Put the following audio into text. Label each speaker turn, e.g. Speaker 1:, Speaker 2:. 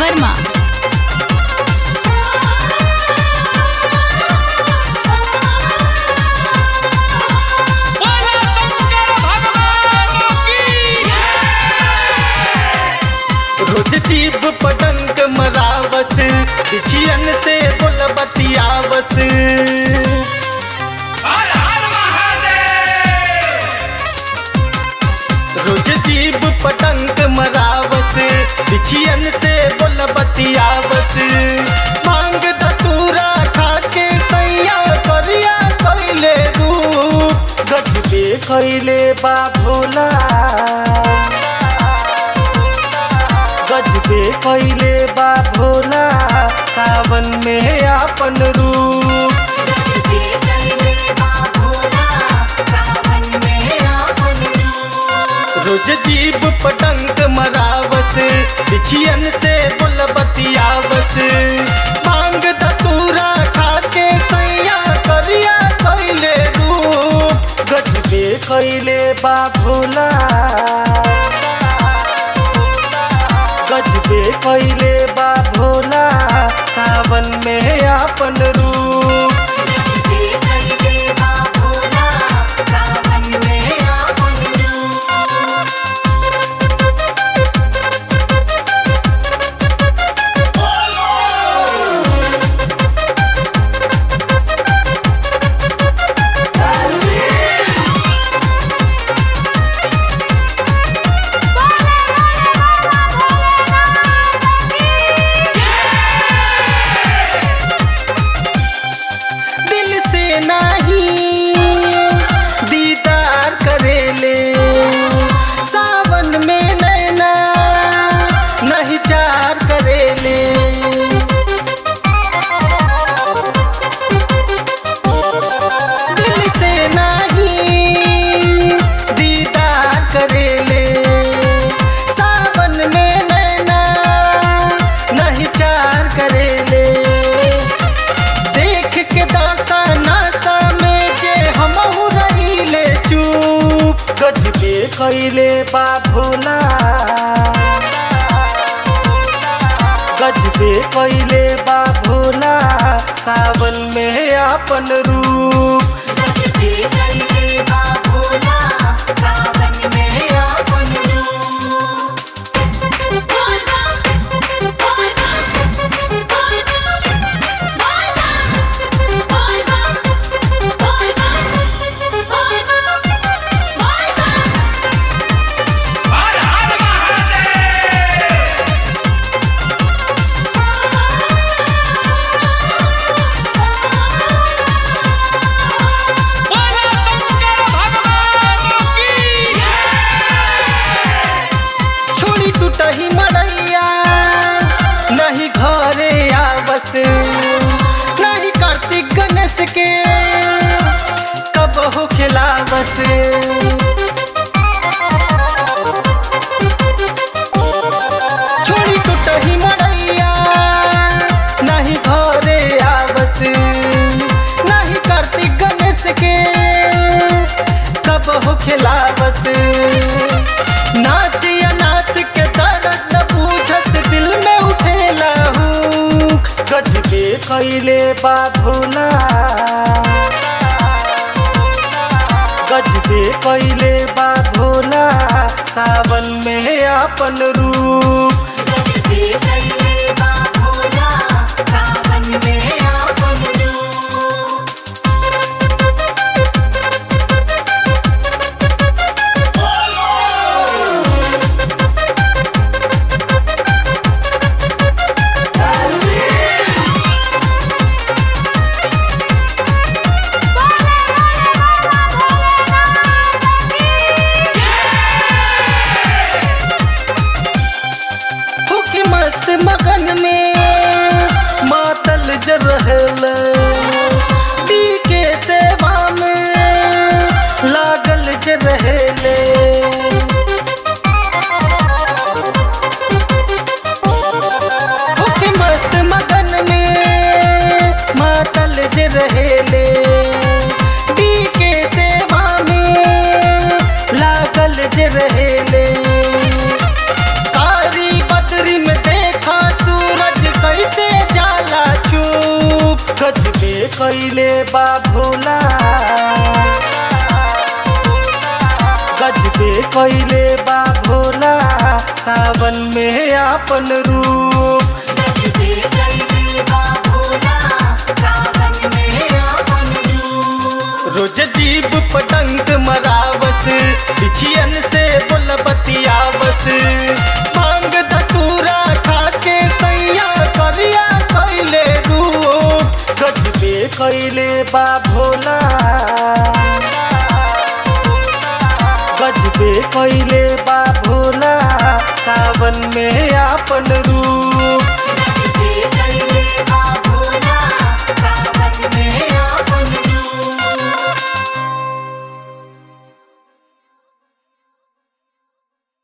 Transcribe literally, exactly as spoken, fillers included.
Speaker 1: विश्वकर्मा।
Speaker 2: रोज जीभ पटंग मरावस, बिछियन से बोल बतियावस। रोज जीभ पटंग मरावस, बिछियन से बोल बतियावस। मांग धतूरा खाके सैया करिया कैले रूप, गजबे कैले बा भोला, गजबे कैले बा भोला, सावन में आपन रूप। रोज जीभ पटंग मरावस, बिछियन से बोल बतियावस। मांग धतूरा खाके सैया करिया कैले रूप, गजबे कैले बा भोला, गजबे कैले बा भोला, सावन में आपन रूप। गजबे कैले बा भोला, गजबे कैले बा भोला, सावन में आपन रूप। टूटही मड़ैया नहीं घरे आवस, नहीं कार्तिक गणेश के कब हो खिलावस। छोड़ी टूटही मड़ैया नहीं घरे आवस, नहीं कार्तिक गणेश के कब हो खिलावस। नाथ या नाथ के दर्द न बूझस, दिल में उठेला हूँ, गजबे कैले बा भोला, गजबे कैले बा भोला, सावन में आपन रूप। मगन में मातल ज रहल, दी के सेवा में लागल ज रहेले। मस्त मगन में मातल ज रहेले, दी के सेवा में लागल ज रहेले। कारी बदरी में देखा सू कइले बा भोला गजबे कइले बा भोला सावन में आपन रूप
Speaker 1: गजबे कइले बा भोला सावन में आपन रूप।
Speaker 2: रोज जीव पतंग मरावस बिछियन से बोल बतियावस मांग धतूरा खाके सैया करिया कइले रूप गजबे कइले बा भोला गजबे कइले बा भोला सावन में आपन रूप।